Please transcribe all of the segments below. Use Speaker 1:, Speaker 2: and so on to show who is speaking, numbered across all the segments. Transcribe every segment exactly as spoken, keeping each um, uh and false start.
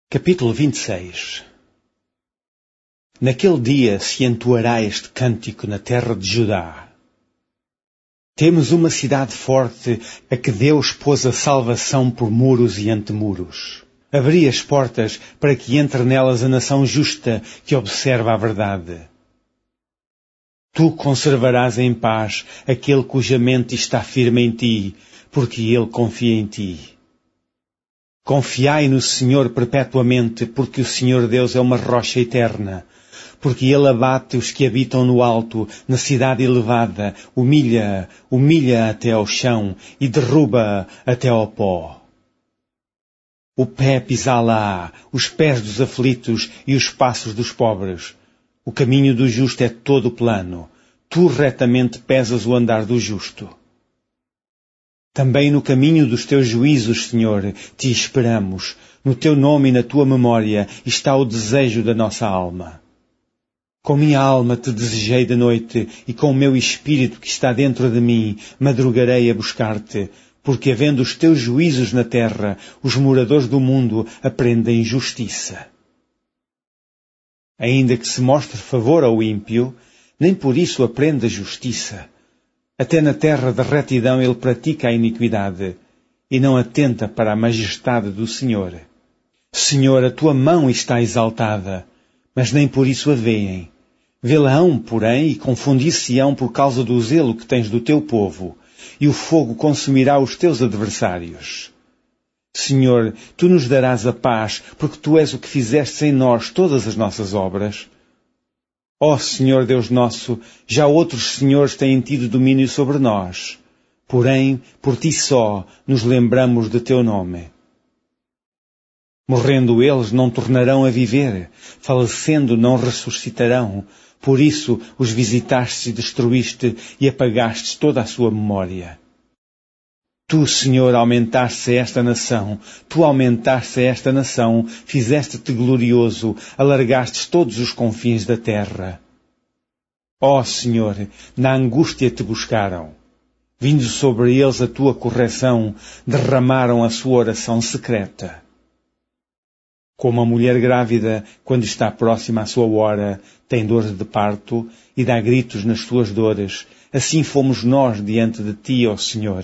Speaker 1: Capítulo vinte e seis. Naquele dia se entoará este cântico na terra de Judá. Temos uma cidade forte a que Deus pôs a salvação por muros e antemuros. Abri as portas para que entre nelas a nação justa que observa a verdade. Tu conservarás em paz aquele cuja mente está firme em ti, porque ele confia em ti. Confiai no Senhor perpetuamente, porque o Senhor Deus é uma rocha eterna. Porque Ele abate os que habitam no alto, na cidade elevada, humilha, humilha até ao chão e derruba até ao pó. O pé pisá-la-á, os pés dos aflitos e os passos dos pobres. O caminho do justo é todo plano. Tu retamente pesas o andar do justo. Também no caminho dos teus juízos, Senhor, te esperamos. No teu nome e na tua memória está o desejo da nossa alma. Com minha alma te desejei de noite, e com o meu espírito que está dentro de mim, madrugarei a buscar-te, porque havendo os teus juízos na terra, os moradores do mundo aprendem justiça. Ainda que se mostre favor ao ímpio, nem por isso aprende a justiça. Até na terra da retidão ele pratica a iniquidade, e não atenta para a majestade do Senhor. Senhor, a tua mão está exaltada, mas nem por isso a veem. Vê-la-ão, porém, e confundir-se-ão por causa do zelo que tens do teu povo, e o fogo consumirá os teus adversários. Senhor, tu nos darás a paz, porque tu és o que fizeste em nós todas as nossas obras. Ó Senhor Deus nosso, já outros senhores têm tido domínio sobre nós. Porém, por ti só, nos lembramos de teu nome. Morrendo eles, não tornarão a viver. Falecendo, não ressuscitarão. Por isso, os visitaste e destruíste e apagaste toda a sua memória. Tu, Senhor, aumentaste esta nação, tu aumentaste esta nação, fizeste-te glorioso, alargastes todos os confins da terra. Ó Senhor, na angústia te buscaram. Vindo sobre eles a tua correção, derramaram a sua oração secreta. Como a mulher grávida, quando está próxima à sua hora, tem dores de parto e dá gritos nas suas dores, assim fomos nós diante de ti, ó Senhor.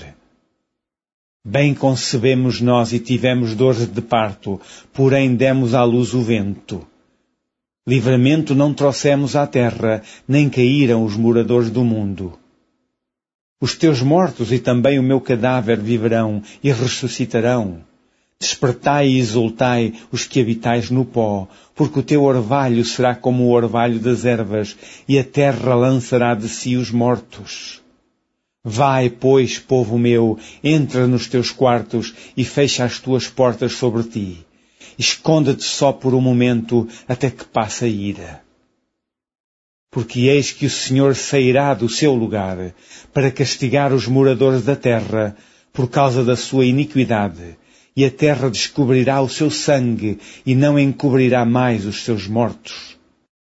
Speaker 1: Bem concebemos nós e tivemos dores de parto, porém demos à luz o vento. Livramento não trouxemos à terra, nem caíram os moradores do mundo. Os teus mortos e também o meu cadáver viverão e ressuscitarão. Despertai e exultai os que habitais no pó, porque o teu orvalho será como o orvalho das ervas, e a terra lançará de si os mortos. Vai, pois, povo meu, entra nos teus quartos e fecha as tuas portas sobre ti. Esconda-te só por um momento até que passe a ira. Porque eis que o Senhor sairá do seu lugar para castigar os moradores da terra por causa da sua iniquidade, e a terra descobrirá o seu sangue e não encobrirá mais os seus mortos.